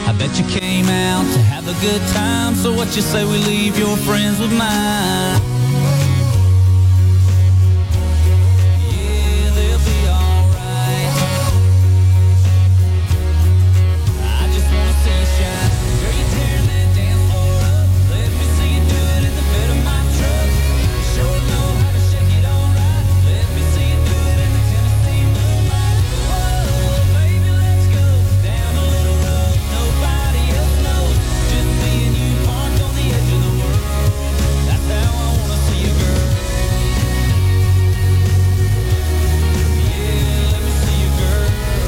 I bet you came out to have a good time, so what you say we leave your friends with mine? Yeah, they'll be alright. I just wanna see you shine. Girl, you tearing that dance floor up. Let me see you do it in the bed of my truck. You sure know how to shake it alright. Let me see you do it in the Tennessee moonlight. Whoa, baby, let's go down a little road nobody else knows. Just me and you parked on the edge of the world. That's how I wanna see you, girl. Yeah, let me see you, girl.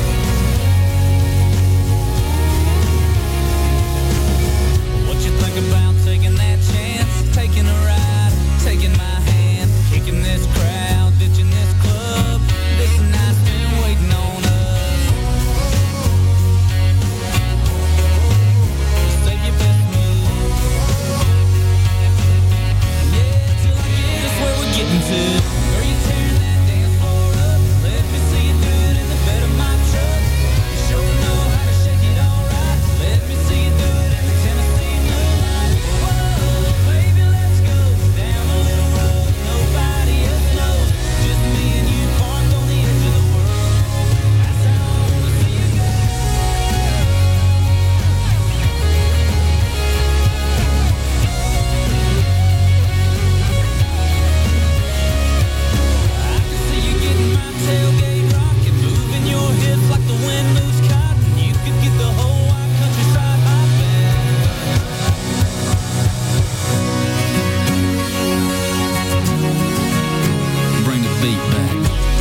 What you think about taking that chance? Taking a ride, taking my hand, kicking this crowd, ditching this club. This night's been waiting on us. Save your best move. Yeah, till I get us where we're getting to. Girl, you tearing that dance floor up. Let me see you do it in the bed of my truck. You sure know how to shake it alright. Let me see you do it in the Tennessee moonlight. Whoa, baby, let's go down a little road nobody else knows. Just me and you parked on the edge of the world. That's how I wanna see you go. I can see you getting my tailgate rocking, moving your hips like the wind moves cotton. You could get the whole wide countryside hopping. Bring the beat back.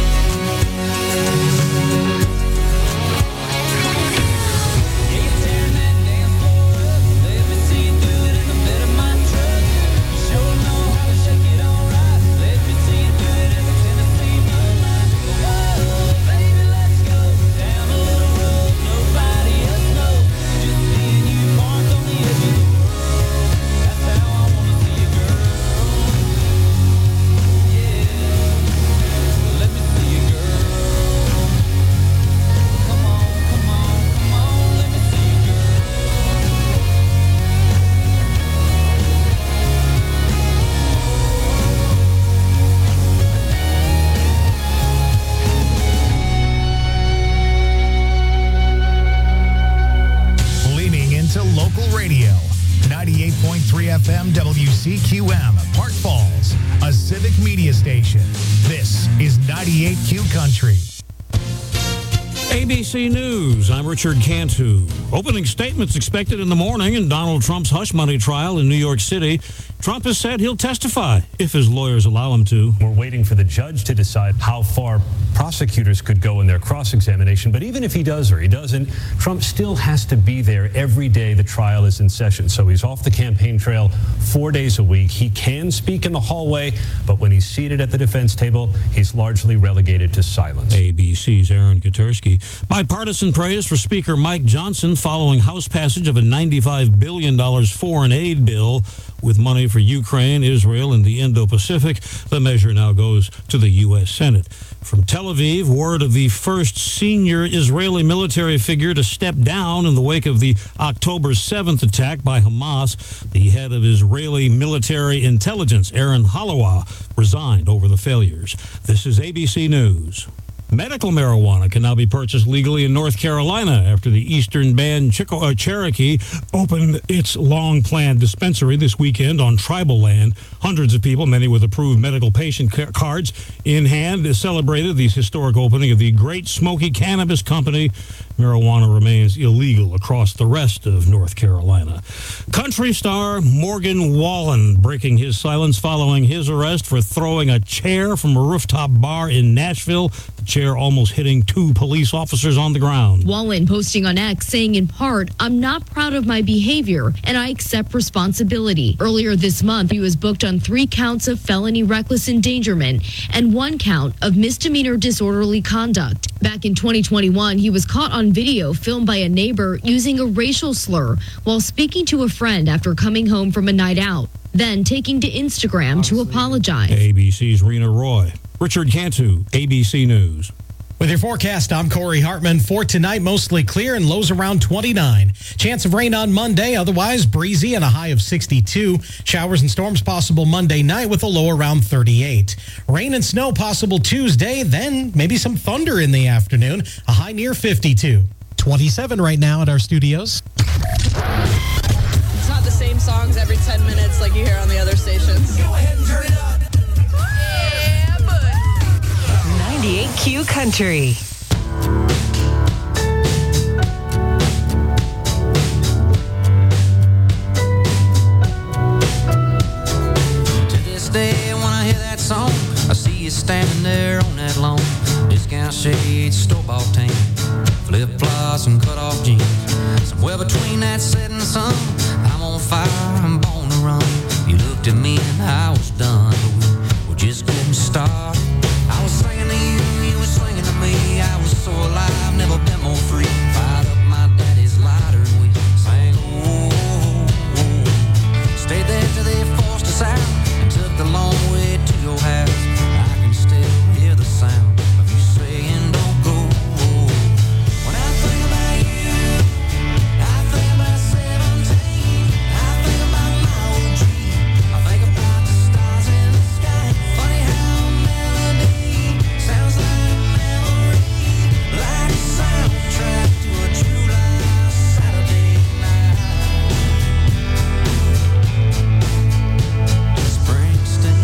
Yeah, you're tearing that dance floor up. Let me see you do it in the bed of my truck. You sure know how to shake it alright. Let me see you do it in the Tennessee moonlight. Whoa, baby, let's go down a little road nobody else knows. Just me and you parked on the edge of the world. That's how I wanna see you, girl. Yeah, let me see you, girl. Come on, come on, come on, let me see you, girl. Leaning into local radio. 98.3 FM WCQM, Park Falls, a civic media station. This is 98Q Country. ABC News, I'm Richard Cantu. Opening statements expected in the morning in Donald Trump's hush money trial in New York City. Trump has said he'll testify if his lawyers allow him to. We're waiting for the judge to decide how far prosecutors could go in their cross-examination. But even if he does or he doesn't, Trump still has to be there every day the trial is in session. So he's off the campaign trail 4 days a week. He can speak in the hallway, but when he's seated at the defense table, he's largely relegated to silence. ABC's Aaron Katersky. Bipartisan praise for Speaker Mike Johnson following House passage of a $95 billion foreign aid bill with money for Ukraine, Israel, and the Indo-Pacific. The measure now goes to the U.S. Senate. From Tel Aviv, word of the first senior Israeli military figure to step down in the wake of the October 7th attack by Hamas. The head of Israeli military intelligence, Aaron Halawa, resigned over the failures. This is ABC News. Medical marijuana can now be purchased legally in North Carolina after the Eastern Band Cherokee opened its long-planned dispensary this weekend on tribal land. Hundreds of people, many with approved medical patient cards in hand, celebrated the historic opening of the Great Smoky Cannabis Company. Marijuana remains illegal across the rest of North Carolina. Country star Morgan Wallen breaking his silence following his arrest for throwing a chair from a rooftop bar in Nashville. The chair almost hitting 2 police officers on the ground. Wallen posting on X saying in part, "I'm not proud of my behavior and I accept responsibility." Earlier this month, he was booked on 3 counts of felony reckless endangerment and 1 count of misdemeanor disorderly conduct. Back in 2021, he was caught on video filmed by a neighbor using a racial slur while speaking to a friend after coming home from a night out, then taking to Instagram to apologize. ABC's Rena Roy. Richard Cantu, ABC News. With your forecast, I'm Corey Hartman. For tonight, mostly clear and lows around 29. Chance of rain on Monday, otherwise breezy and a high of 62. Showers and storms possible Monday night with a low around 38. Rain and snow possible Tuesday, then maybe some thunder in the afternoon, a high near 52. 27 right now at our studios. It's not the same songs every 10 minutes like you hear on the other stations. Go ahead and turn it up. Yeah, but 98Q Country. To this day, when I hear that song, I see you standing there on that lawn. Discount shades, store-bought tan, flip-flops and cut-off jeans. Somewhere between that setting sun, I'm on fire, I'm born to run. You looked at me and I was done, but we're just getting started. I was singing to you, you were singing to me. I was so alive, never been more free. Fired up my daddy's lighter and we sang, oh, oh, oh. Stayed there till they forced us out and took the long way to your house. I can still hear the sound of you saying, don't go. When I think about you, I think about 17. I think about my old dream. I think about the stars in the sky. Funny how a melody sounds like a memory, like a soundtrack to a July Saturday night. Springsteen.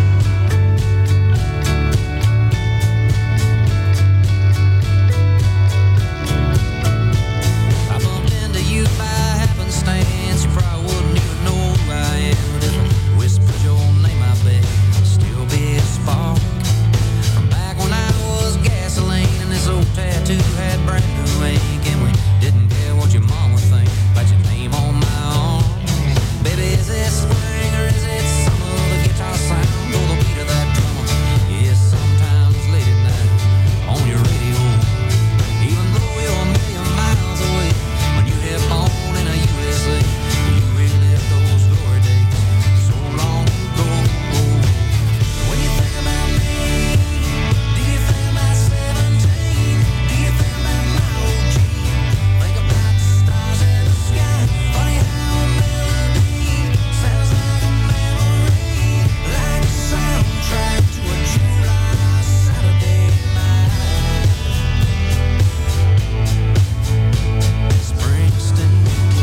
I bumped into you by happenstance. You probably wouldn't even know who I am. But if I whispered your name, I bet it'd still be a spark. From back when I was gasoline and this old tattoo had brand new ink, and we didn't care what your mama think about your name on my arm. Baby, is it spring or is it summer? The guitar sound or the beat of that drummer? Yeah, sometimes late at night on your radio. Even though you're a million miles away, when you hit home in a USA, you relive those glory days so long ago. When you think about me, do you think about 17? Do you think about my old dream? Think about the stars in the sky. Funny how a melody sounds like a memory, like a soundtrack to a July Saturday night. Springsteen.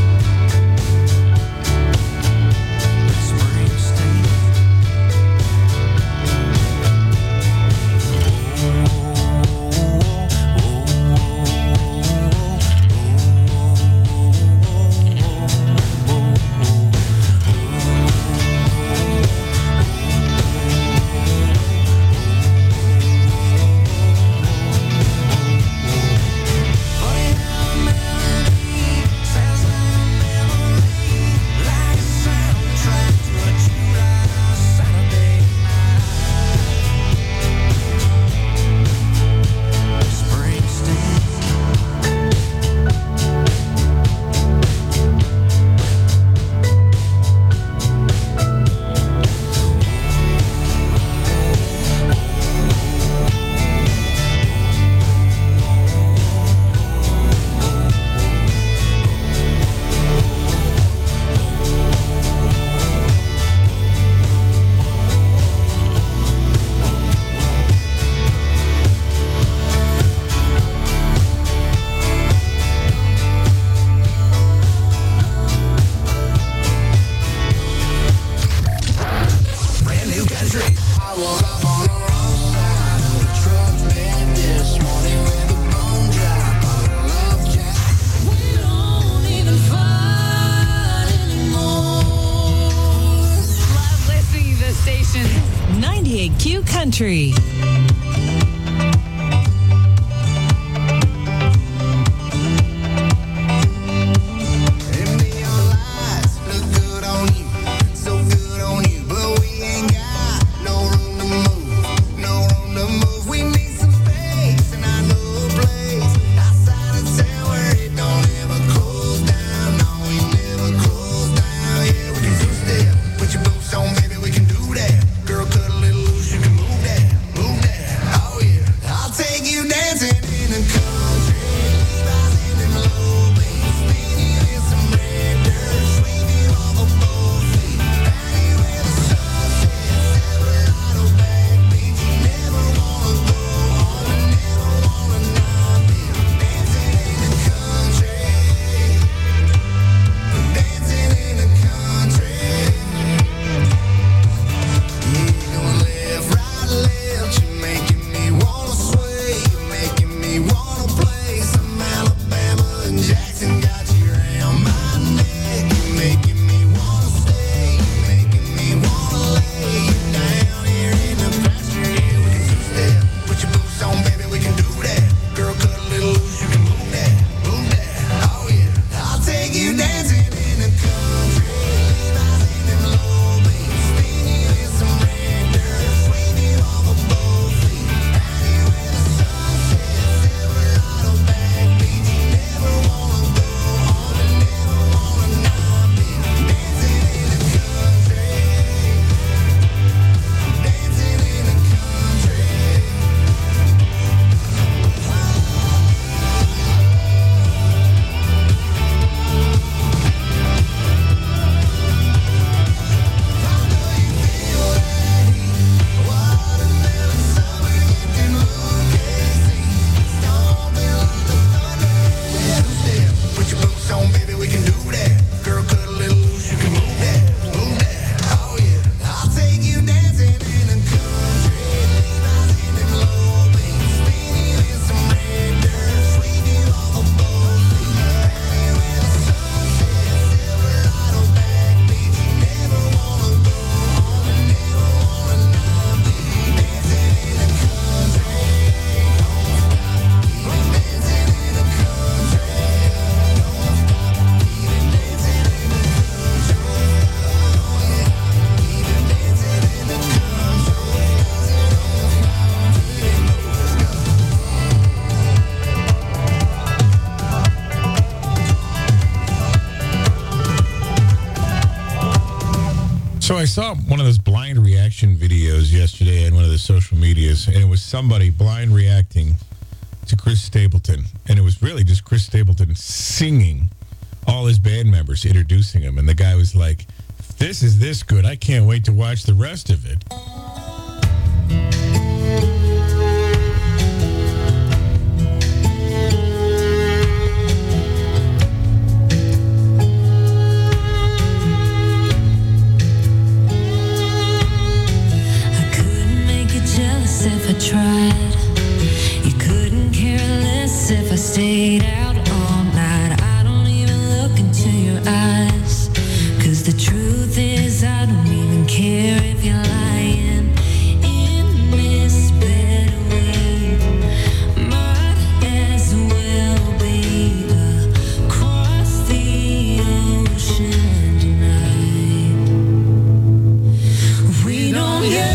Funny how a melody sounds like a memory, like a soundtrack to a July Saturday night. Springsteen. Brand new country. I woke up on the wrong side of the truck bed this morning with a bone drop on a love jack. We don't even fight anymore. Love listening to the station. 98Q Country. And neon lights look good on you, so good on you, but we ain't got no room to move, no room to move. We need some space, and I know a place outside of town where it don't ever close down. No, we never close down. Yeah, we can do step. Put your boots on, baby, we can do that. Girl, cut a little loose, you can move that, move that. So I saw one of those blind reaction videos yesterday on one of the social medias, and it was somebody blind reacting to Chris Stapleton. And it was really just Chris Stapleton singing all his band members, introducing them. And the guy was like, this is this good. I can't wait to watch the rest of it. If I tried, you couldn't care less if I stayed out all night. I don't even look into your eyes, 'cause the truth is I don't even care if you're lying in this bed. We might as well be across the ocean tonight. We don't yell.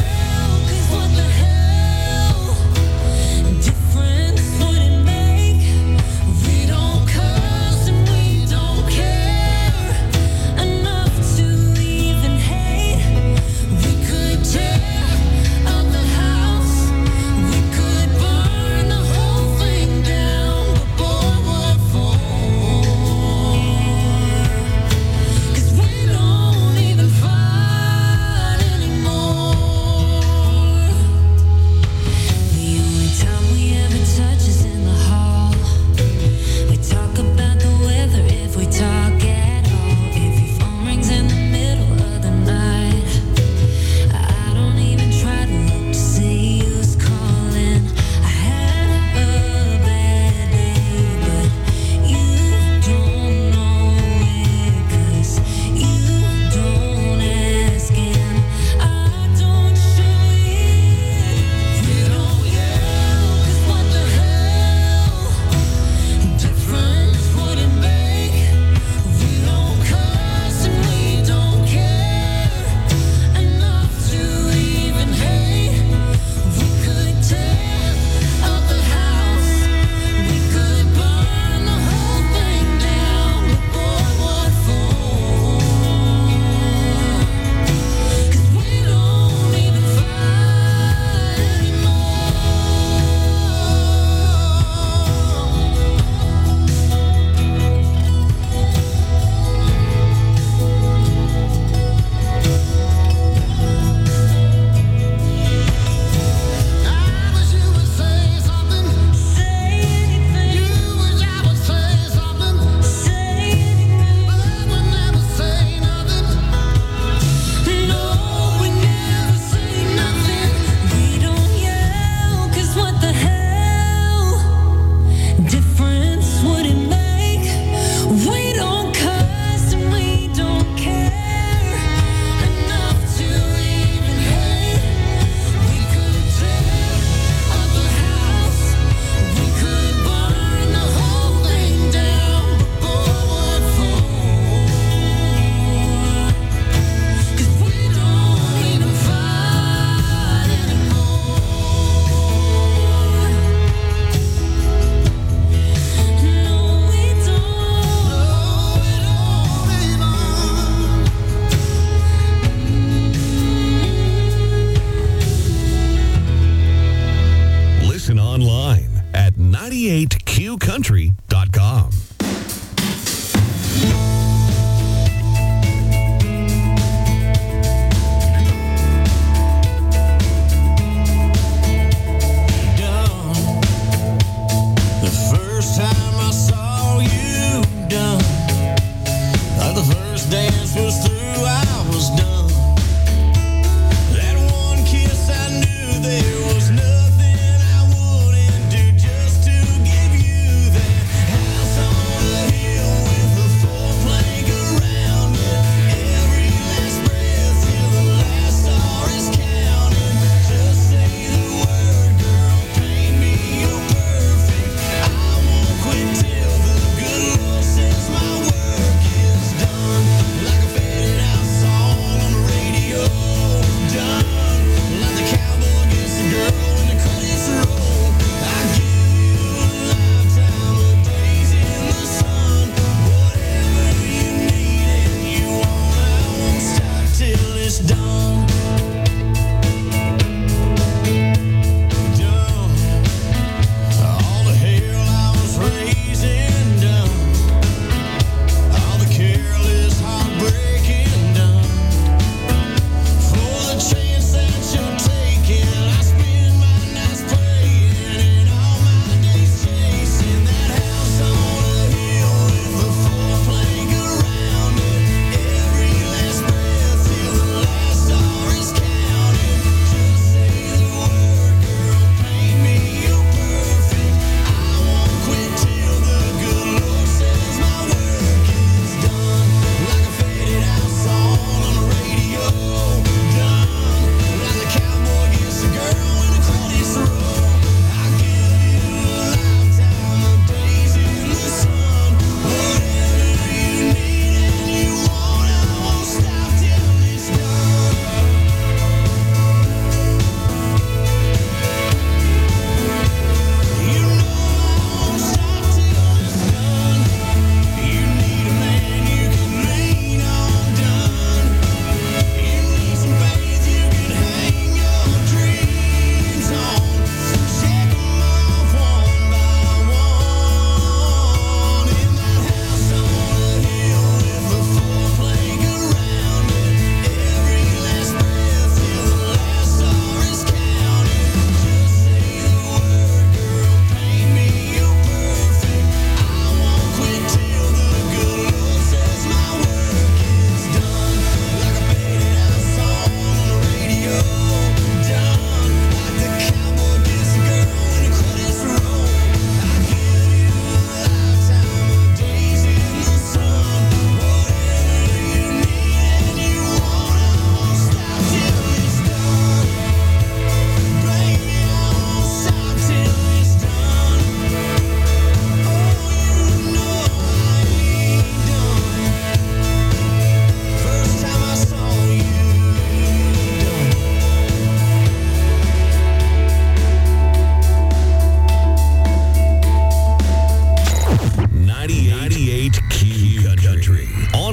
Online at 98qcountry.com. The first time I saw you done, like the first dance was through, I was done. That one kiss, I knew there was nothing my work is done. Like a faded out song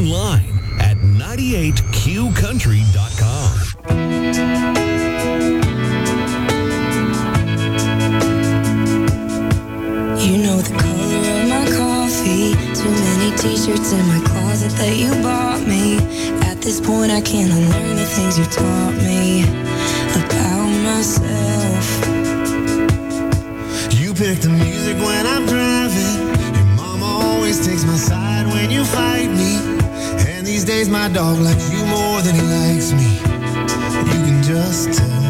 online at 98qcountry.com. You know the color of my coffee. Too many t-shirts in my closet that you bought me. At this point I can't unlearn the things you taught me about myself. You pick the music when I'm driving. Your mama always takes my side when you fight me. And these days my dog likes you more than he likes me. You can just tell.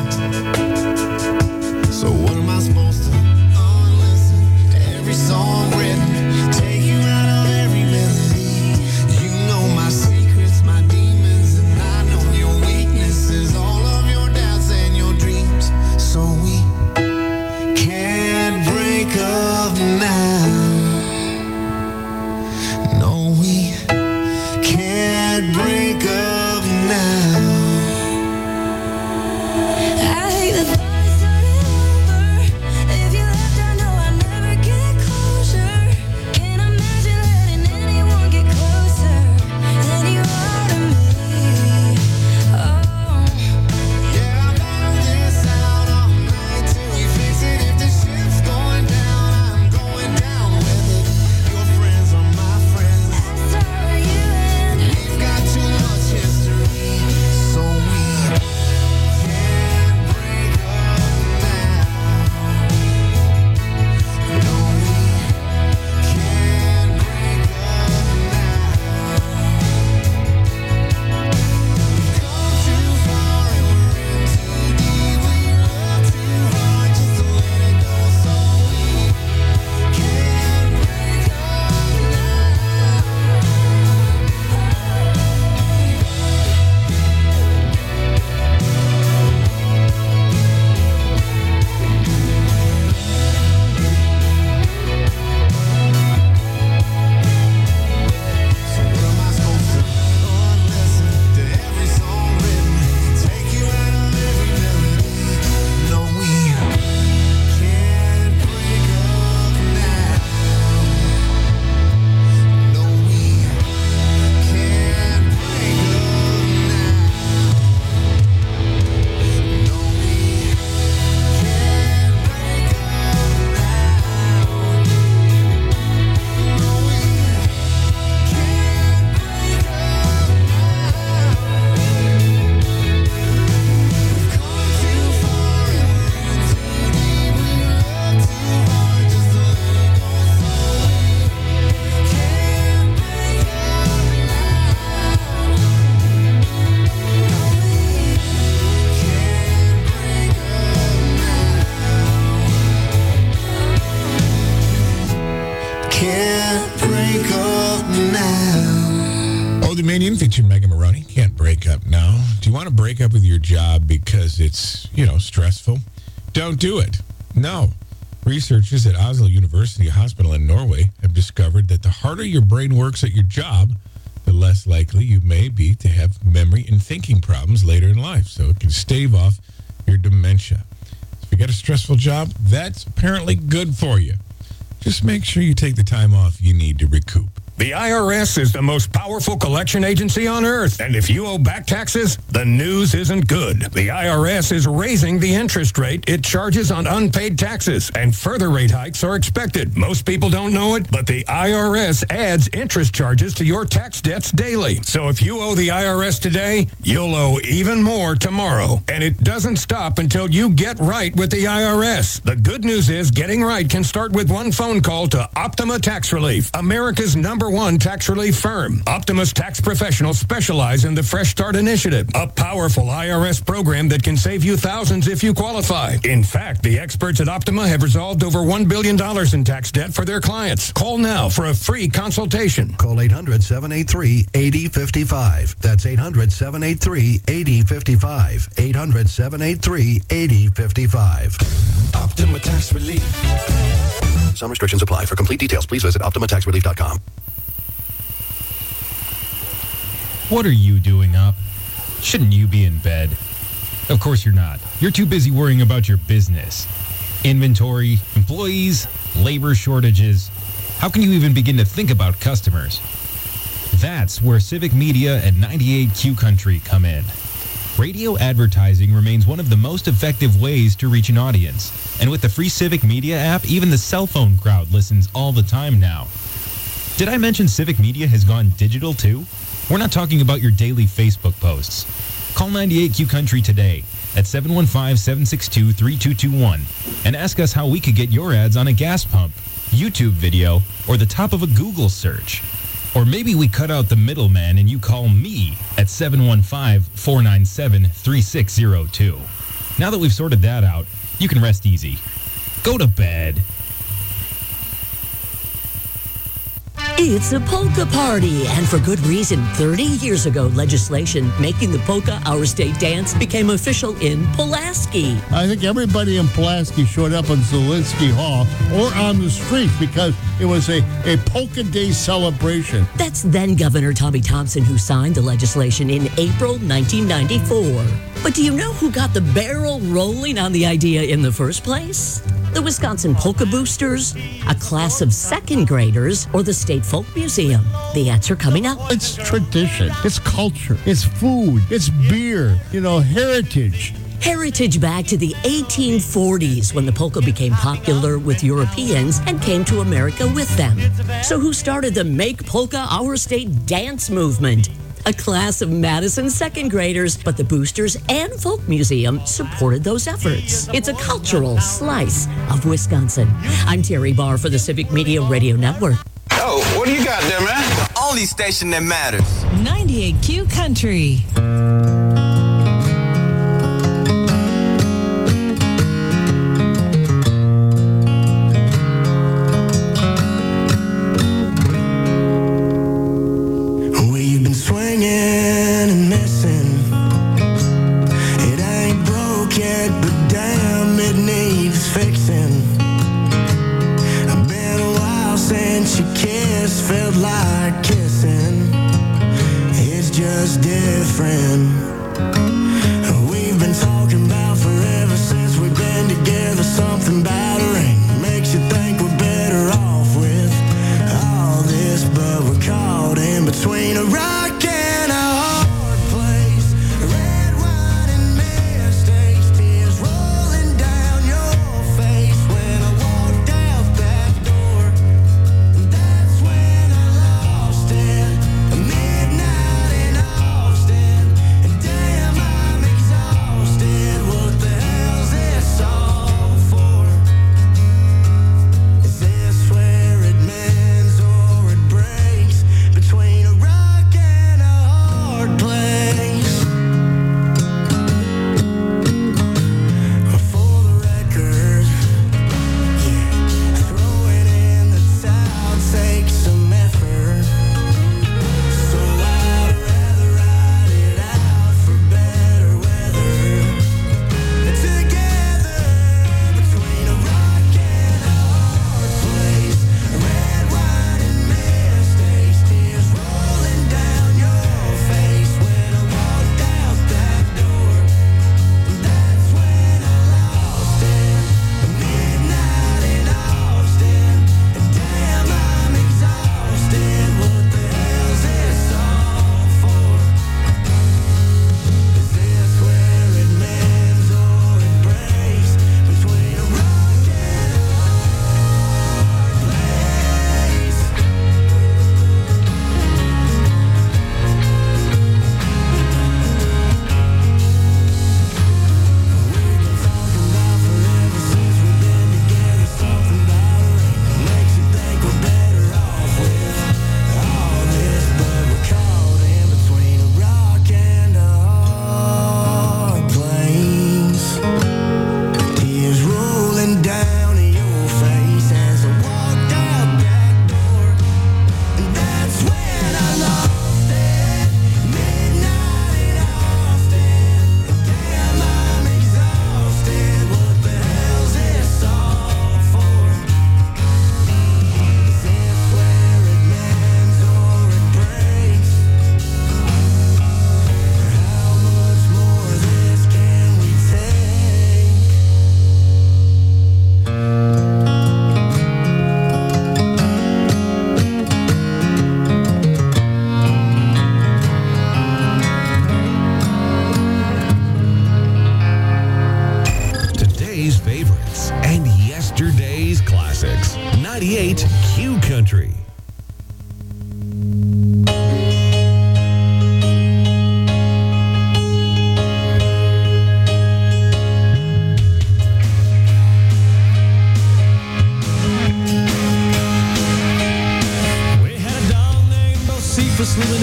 So what am I supposed to unlisten to every song written? Take you out of every melody. You know my secrets, my demons, and I know your weaknesses, all of your doubts and your dreams. So we can't break up now. No, we can't break up now. I hate the thought of starting over. If you left, I know I'd never get closure. Can't imagine letting anyone get closer than you are to me. Oh, Yeah, I'll battle this out all night till we fix it. If the ship's going down, I'm going down with it. Your friends are my friends. so are you and We've got too much history, so we can't break up now. No, we can't break up now. We've come too far and we're in too deep. We love too hard just to let it go, so we can't break up So what am I supposed to unlisten to every song written? Take you out of every melody. No, we can't break up now. No, we can't break up now. No, we can't break up now. No, we can't break up now. We've come too far and we're in too deep. We love too hard just to let it go, so we can't break up now. Can't break up now. Old Dominion featuring Mega Maroney. Can't break up now. Do you want to break up with your job because it's, stressful? Don't do it. No. Researchers at Oslo University Hospital in Norway have discovered that the harder your brain works at your job, the less likely you may be to have memory and thinking problems later in life. So it can stave off your dementia. If you got a stressful job, that's apparently good for you. Just make sure you take the time off you need to recoup. The IRS is the most powerful collection agency on earth, and if you owe back taxes, the news isn't good. The IRS is raising the interest rate it charges on unpaid taxes, and further rate hikes are expected. Most people don't know it, but the IRS adds interest charges to your tax debts daily. So if you owe the IRS today, you'll owe even more tomorrow. And it doesn't stop until you get right with the IRS. The good news is getting right can start with one phone call to Optima Tax Relief, America's #1 tax relief firm. Optima's tax professionals specialize in the Fresh Start Initiative, a powerful IRS program that can save you thousands if you qualify. In fact, the experts at Optima have resolved over $1 billion in tax debt for their clients. Call now for a free consultation. Call 800-783-8055. That's 800-783-8055. 800-783-8055. Optima Tax Relief. Some restrictions apply. For complete details, please visit OptimaTaxRelief.com. What are you doing up? Shouldn't you be in bed? Of course you're not. You're too busy worrying about your business. Inventory, employees, labor shortages. How can you even begin to think about customers? That's where Civic Media and 98Q Country come in. Radio advertising remains one of the most effective ways to reach an audience. And with the free Civic Media app, even the cell phone crowd listens all the time now. Did I mention Civic Media has gone digital too? We're not talking about your daily Facebook posts. Call 98Q Country today at 715-762-3221 and ask us how we could get your ads on a gas pump, YouTube video, or the top of a Google search. Or maybe we cut out the middleman and you call me at 715-497-3602. Now that we've sorted that out, you can rest easy. Go to bed. It's a polka party, and for good reason. 30 years ago, legislation making the polka our state dance became official in Pulaski. I think everybody in Pulaski showed up in Zielinski Hall or on the streets because it was a polka day celebration. That's then Governor Tommy Thompson who signed the legislation in April 1994. But do you know who got the barrel rolling on the idea in the first place? The Wisconsin Polka Boosters, a class of second graders, or the State Folk Museum? The answer coming up. It's tradition, it's culture, it's food, it's beer, heritage. Heritage back to the 1840s when the polka became popular with Europeans and came to America with them. So who started the Make Polka Our State dance movement? A class of Madison second graders, but the Boosters and Folk Museum supported those efforts. It's a cultural slice of Wisconsin. I'm Terry Barr for the Civic Media Radio Network. Oh, what do you got there, man? The only station that matters. 98Q Country.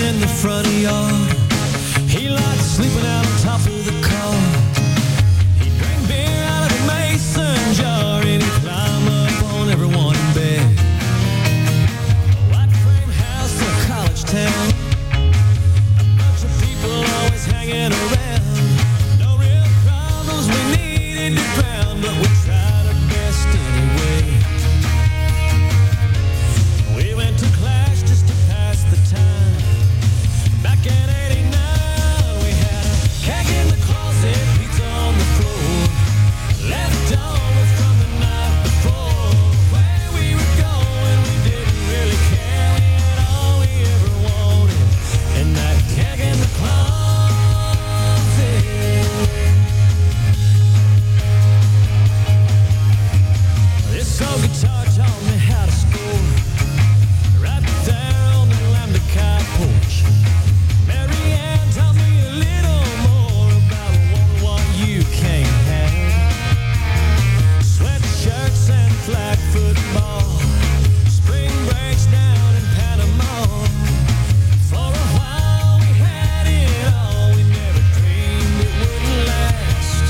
in the front yard. He liked sleeping out on top of the car. He drank beer out of a mason jar, and he'd climb up on everyone in bed. A white frame house, a college town. A bunch of people always hanging around. No real problems we needed to drown, but we tried our best anyway. We went to Clash just to pass the time. Back in '89, we had a keg in the closet, pizza on the floor, left over from the night before. Where we were going, we didn't really care. We had all we ever wanted, and that keg in the closet. This old guitar taught me how to score, right there on the lambda cow porch. Mary Ann taught me a little more about what you can't have. Sweatshirts and flag football, spring breaks down in Panama. For a while we had it all, we never dreamed it wouldn't last.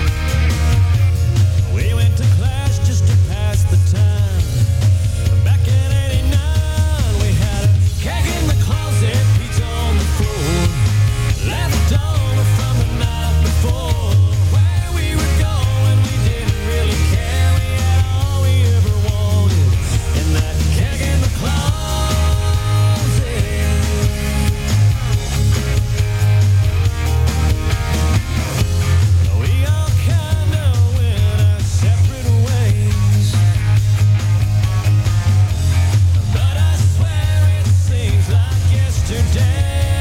We went to Clash just to pass the time. Back in '89, we had a keg in the closet, pizza on the floor, left over from the night before. Where we were going, we didn't really care. We had all we ever wanted, and that keg in the closet. We all kinda went our separate ways, but I swear it seems like yesterday.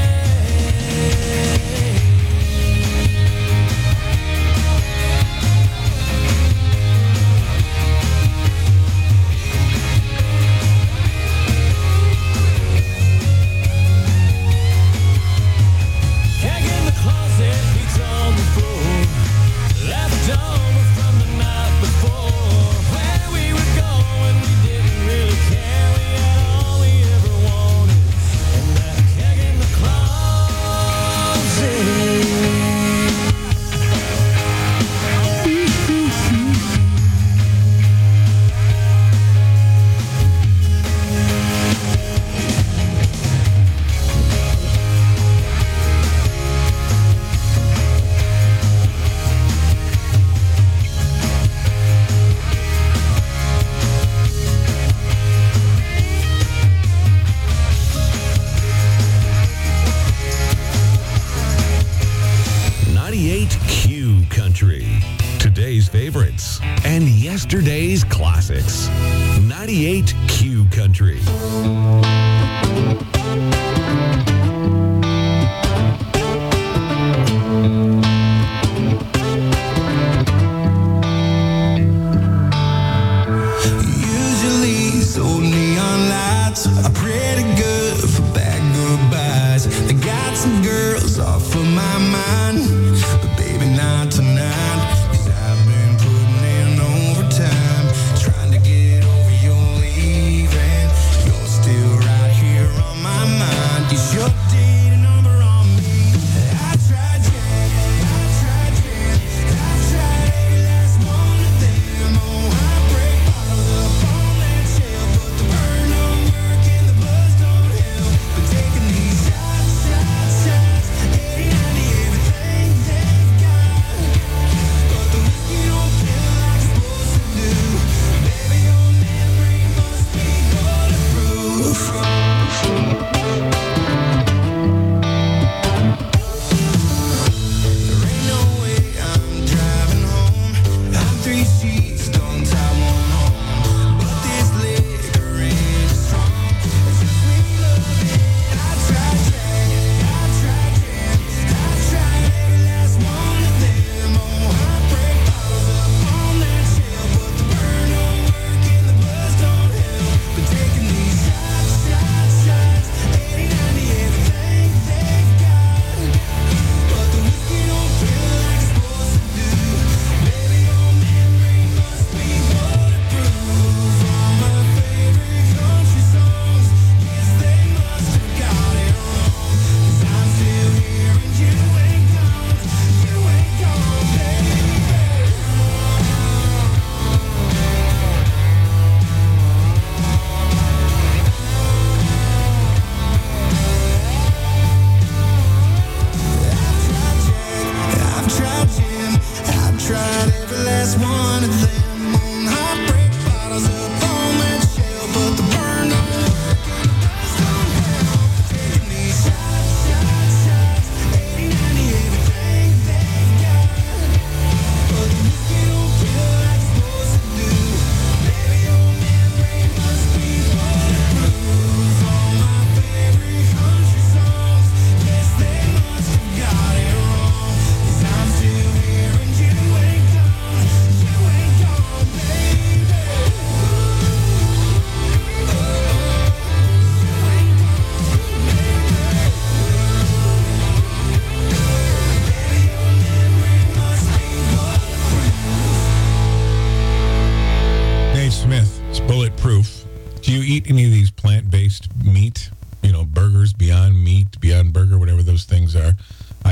Keg in the closet, pizza on the floor, left over from the night before. Where we were going, we didn't really care. We had all we ever wanted, and that keg in the closet. Q Country. Today's favorites and yesterday's classics. 98 Q Country. Usually these old neon lights are pretty good for bad goodbyes. They got some girls off of my mind, but baby not tonight. 'Cause I've been putting in overtime, trying to get over your leaving. You're still right here on my mind. You sure did a number on me. I tried, yeah, I tried, yeah, I tried every last one of them. Oh, heartbreak bottles up on that shelf, but the burn don't work and the buzz don't help. But taking these shots, 80, 90, everything.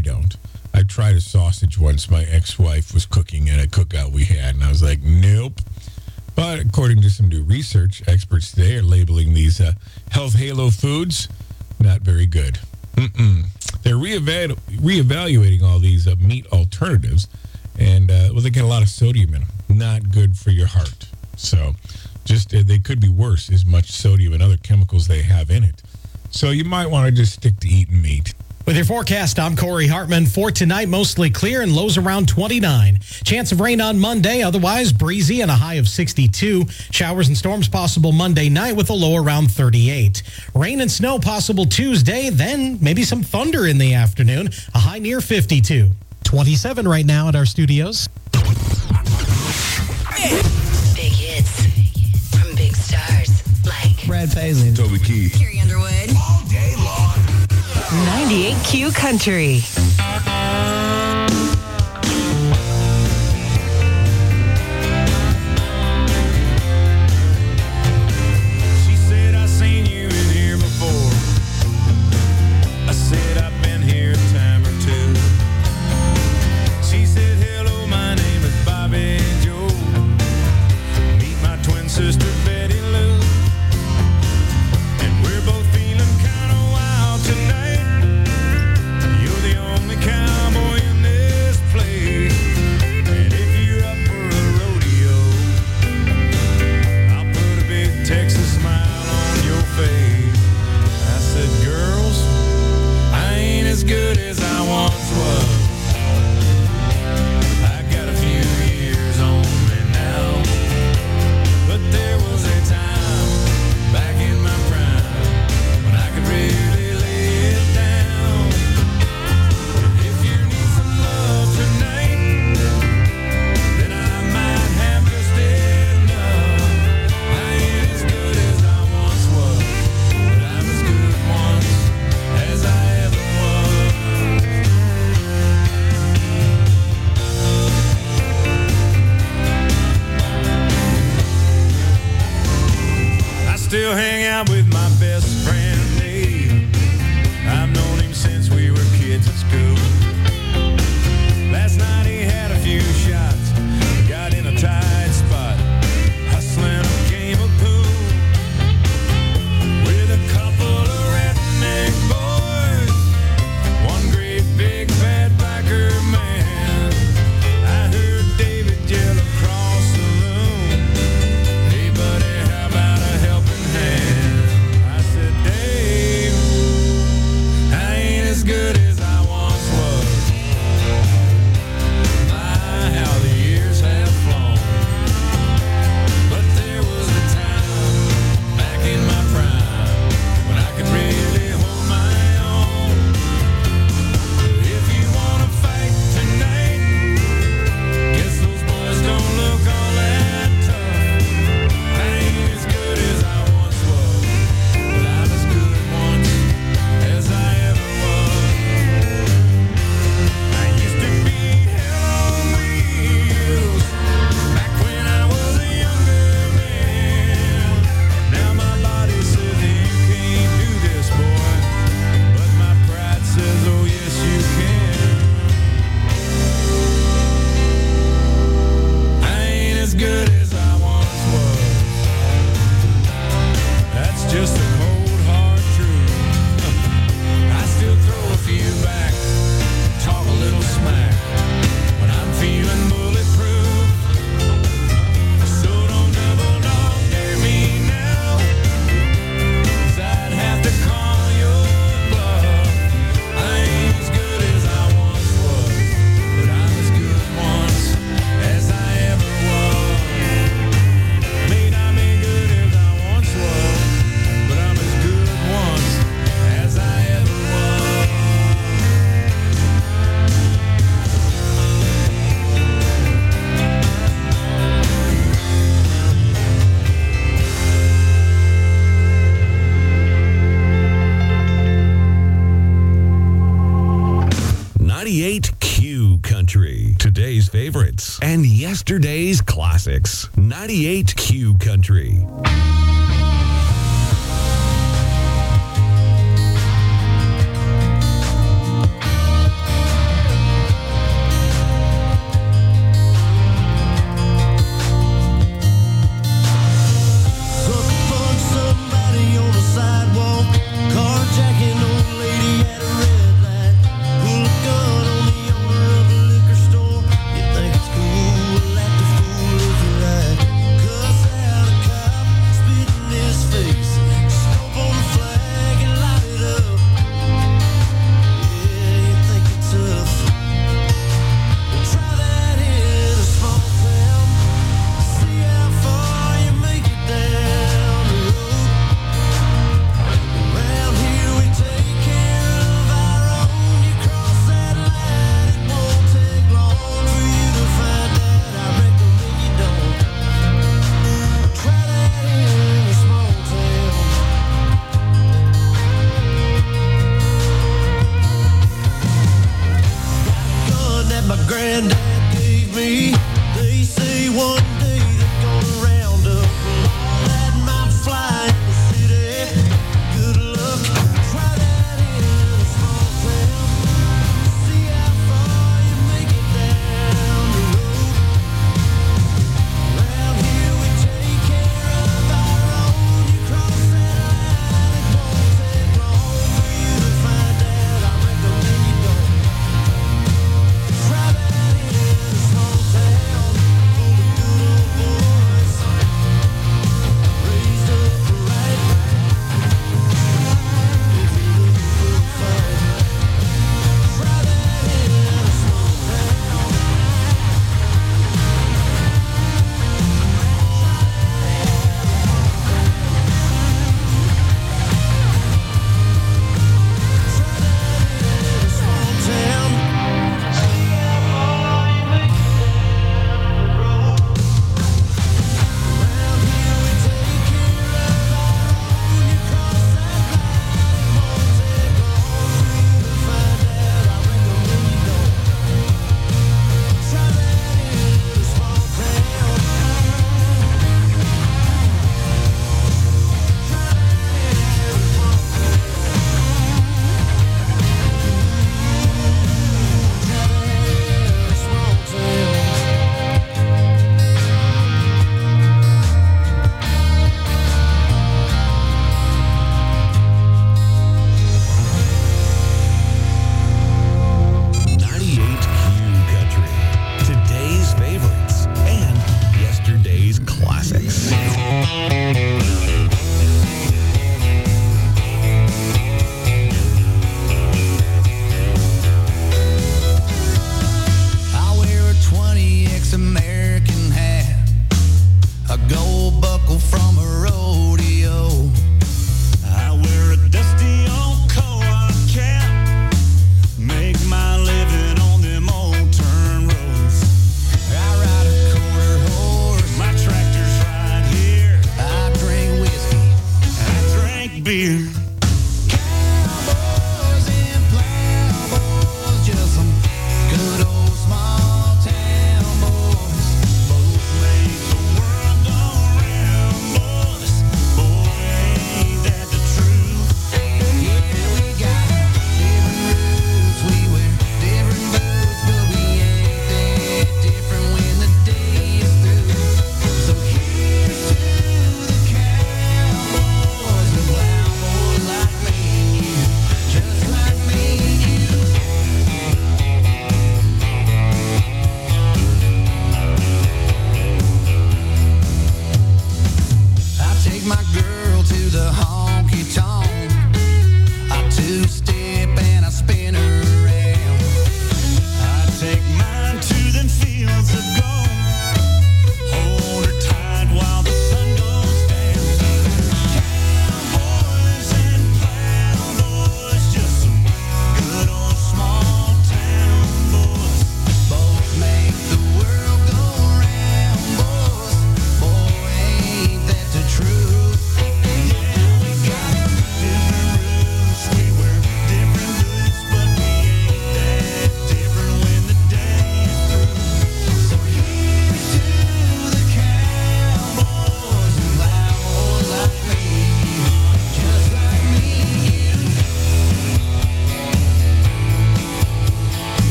don't. I tried a sausage once. My ex-wife was cooking at a cookout we had, and I was like, nope. But according to some new research, experts today are labeling these health halo foods not very good. They're reevaluating all these meat alternatives, and they get a lot of sodium in them. Not good for your heart. So just they could be worse, as much sodium and other chemicals they have in it. So you might want to just stick to eating meat. With your forecast, I'm Corey Hartman. For tonight, mostly clear and lows around 29. Chance of rain on Monday, otherwise breezy and a high of 62. Showers and storms possible Monday night with a low around 38. Rain and snow possible Tuesday, then maybe some thunder in the afternoon, a high near 52. 27 right now at our studios. Big hits from big stars like Brad Paisley, Toby Keith, Carrie Underwood. All day long. 98Q Country. She said, I seen you in here before. I said, I've been here a time or two. She said, hello, my name is Bobby Joe. Meet my twin sister, Betty Lou. And we're both feeling kind of wild tonight. You're the only cowboy in this place. And if you're up for a rodeo, I'll put a big Texas smile on your face. I said, girls, I ain't as good as I once was. I got a few years on me now, but there was a time back in my prime when I could really lay it down. If you need some love tonight, then I might have just enough. I ain't as good as I once was, but I'm as good once as I ever was. I still hang out with my best friend Dave. I've known him since we were kids at school. Last night he had a few shots, got in a tight spot, hustling a game of pool with a couple of redneck boys, one great big fat biker man. I heard David yell across the room, hey buddy, how about a helping hand? I said, Dave, I ain't as good as I once was. My, how the years have flown. But there was a time back in my prime when I could really hold my own. If you wanna fight tonight, guess those boys don't look all that tough. I ain't as good as I once was, but I'm as good once as I ever was. I used to be hell on wheels back when I was a younger man. Now my body says that you can't do this, boy, but my pride says, oh yes you can. I ain't as good as I once was. That's just the cold hard truth. I still throw a few back, talk a little smack when I'm feeling bulletproof. So don't double dog dare me now, 'cause I'd have to call your bluff. I ain't as good as I once was, but I'm as good once as I ever was. May not be good as I once was, but I'm as good once as I ever was. Q Country. Today's favorites and yesterday's classics. 98Q Country.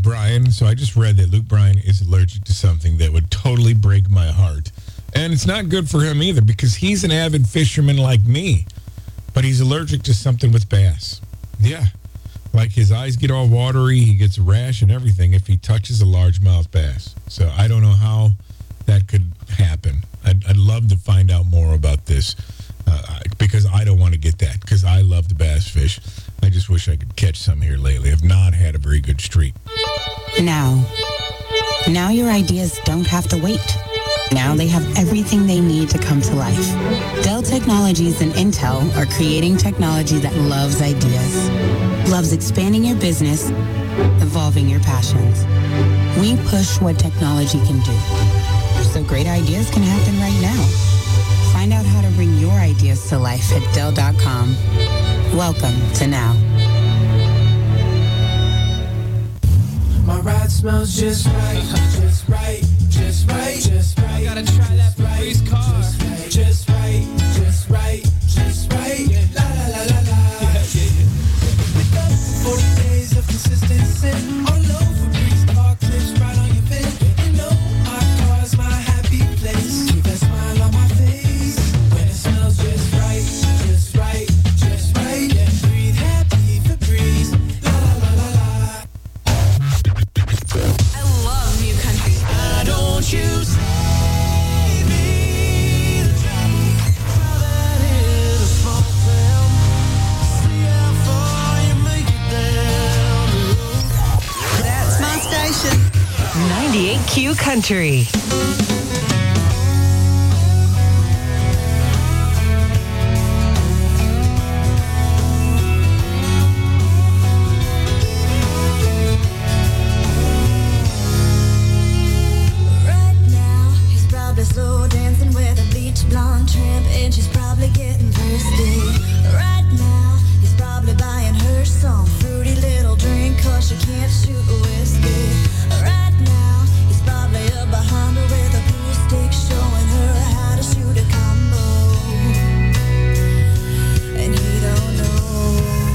Bryan. So I just read that Luke Bryan is allergic to something that would totally break my heart. And it's not good for him either because he's an avid fisherman like me. But he's allergic to something with bass. Yeah. Like his eyes get all watery, he gets a rash and everything if he touches a largemouth bass. So I don't know how that could happen. I'd love to find out more about this because I don't want to get that because I love the bass fish. I just wish I could catch some here lately. I've not had a very good streak. Now your ideas don't have to wait. Now they have everything they need to come to life. Dell Technologies and Intel are creating technology that loves ideas, loves expanding your business, evolving your passions. We push what technology can do, so great ideas can happen right now. Find out how to bring your ideas to life at Dell.com. Welcome to Now. My ride smells just right, just right, just right, just right. I gotta try that Febreze car. Just right, just right, just right. La la la la la. With us, 40 days of consistency. All over Febreze car clips right on your bed. You know our car's my happy place. Keep that smile on my face when it smells just right, just right, just right. Yeah, breathe happy Febreze. La la la la la. I love New Country. Why don't you save me the trouble? How that is a small town. See how far you make it down. That's my station. 98Q Country. Right now, he's probably slow dancing with a bleach blonde tramp, and she's probably getting thirsty. Right now, he's probably buying her some fruity little drink, 'cause she can't shoot whiskey. Right now, he's probably up behind her with a pool stick, showing her how to shoot a combo. And he don't know.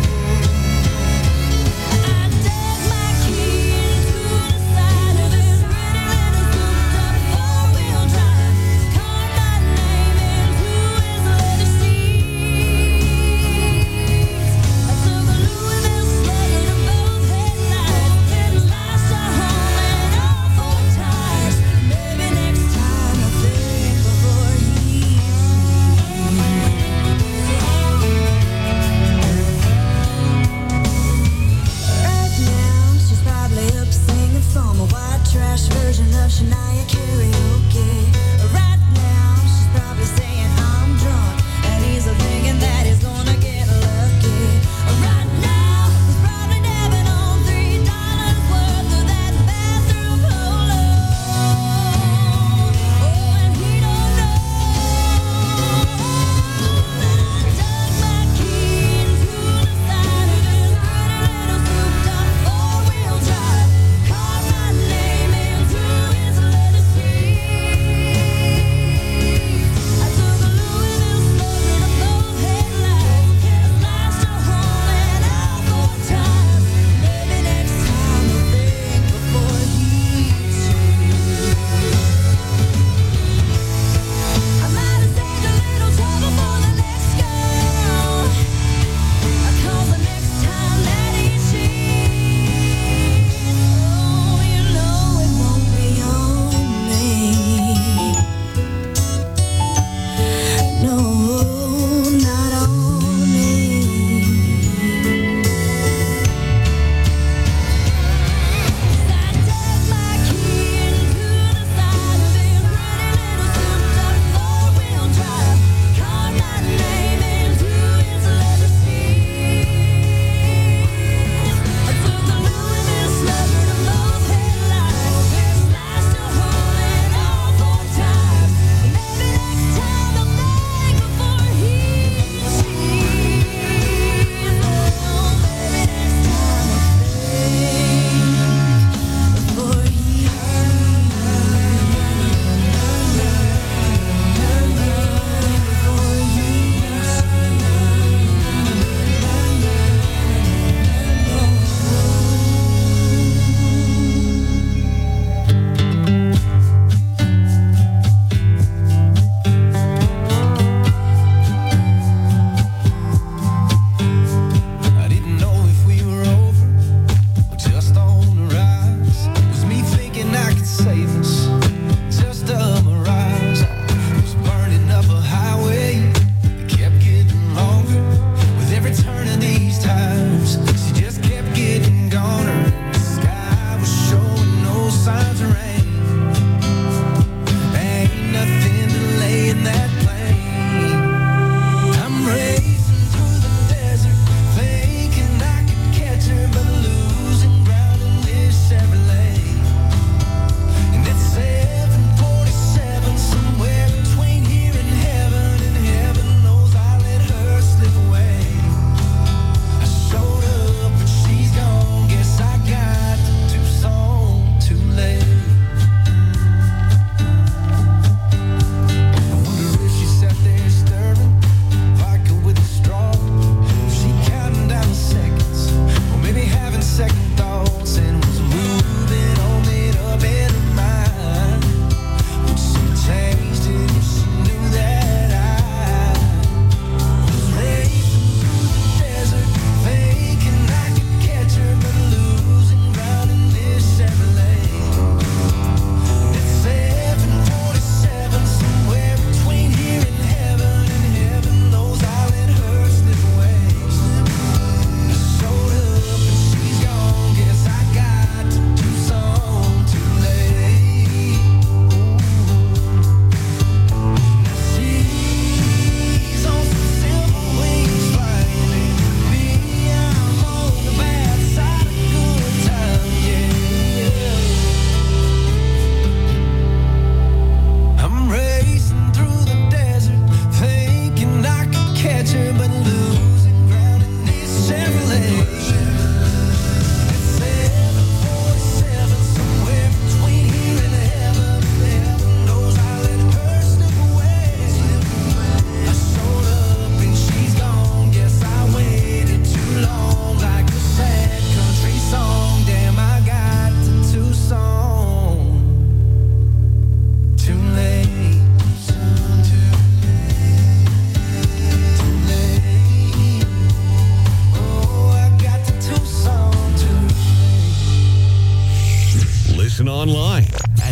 I dug my key into the side of his pretty little souped-up four-wheel drive. Called my name into his leather seats. I took a Louisville slugger to both headlights. Then lashed her home and all four tires. Maybe next time I'll think before he Right now, she's probably up singing some white trash version of Shania karaoke. Right now, she's probably saying I'm drunk, and he's thinking that he's gonna get lucky. Right now, he's probably dabbing on $3 worth of that bathroom polo. Oh, and he don't know that I dug my key into the side of his pretty little souped-up four-wheel drive. Called my name into his leather seats.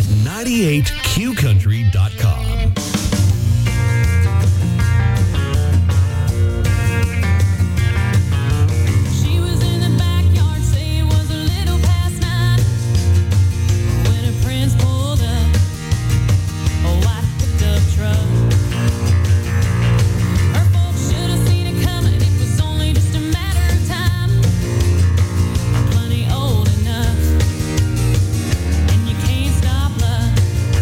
at 98qcountry.com. She was in the backyard, say it was a little past 9 when her prince pulled up a white pickup truck. Her folks should have seen it coming. It was only just a matter of time. I'm plenty old enough, and you can't stop love.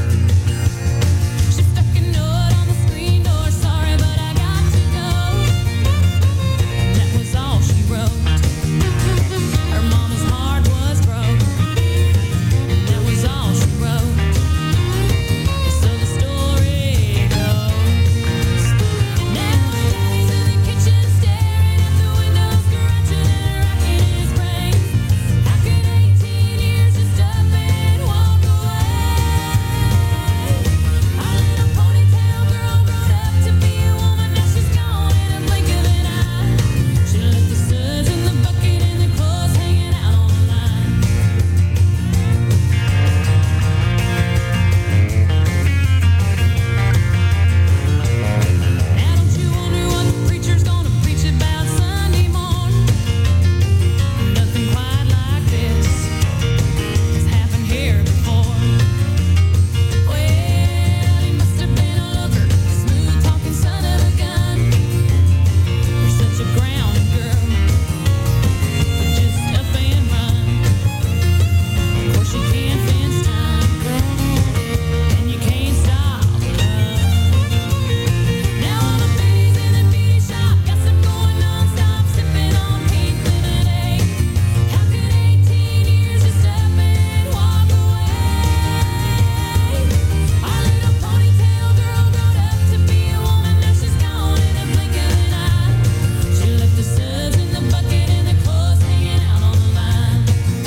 She stuck a note on the screen door. Sorry, but I got to go. And that was all she wrote. Her mama's heart was broke. And that was all she wrote. So the story goes. Now daddy's in the kitchen staring at the window, scratching and racking his brain. How could 18 years just up and walk away? Our little ponytail girl growed up to be a woman. Now she's gone in a blink of an eye. She left the suds in the bucket and the clothes hanging out on the line. Now don't you wonder what the preacher's gonna preach about Sunday morning? Nothing quite like this has happened here before. Well, he must have been a looker, smooth talking son of a gun. You're such a grounded girl, but just up and run. Of course you can't fence time, and you can't stop love. Now all the biddies in the beauty shop got some going non-stop, sipping on pink lemonade. How could 18 years just up and walk away? Our little ponytail girl growed up to be a woman. Now she's gone in a blink of an eye. She left the suds in the bucket and the clothes hanging out on the line.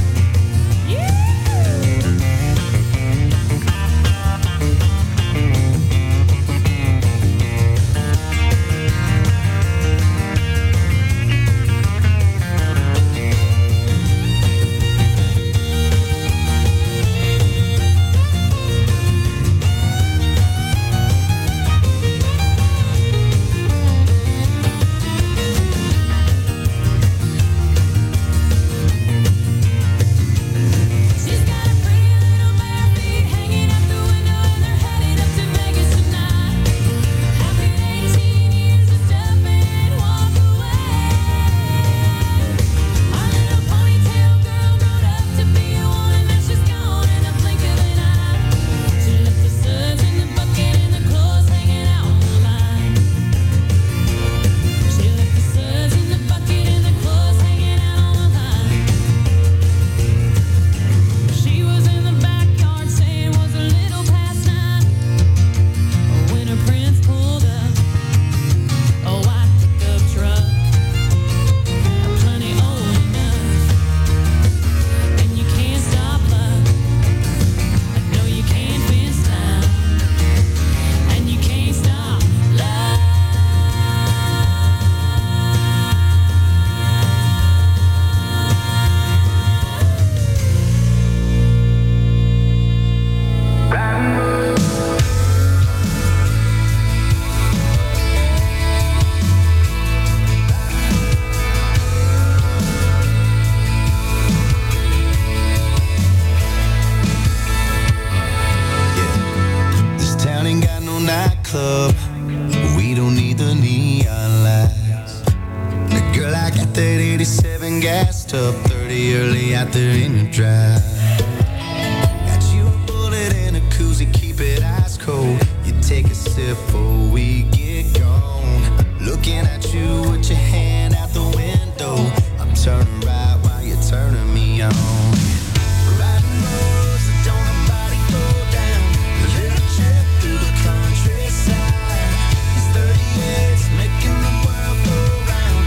She's got her pretty little bare feet hanging out the window and they're headed up to Vegas tonight. How could 18 years just up and walk away? Our little ponytail girl growed up to be a woman. Now she's gone in a blink of an eye. She left the suds in the bucket and the clothes hanging out on the line. She left the suds in the bucket and the clothes hanging out on the line. She was in the backyard, saying it was a little past 9 when her prince pulled up a white pickup truck. I'm plenty old enough, and you can't stop love. I know you can't fence time, and you can't stop love. This town ain't got no nightclub. We don't need the neon lights. The girl, I got that 87 gas tub, 30 early out there in your drive. Got you a bullet and a koozie, keep it ice cold. You take a sip for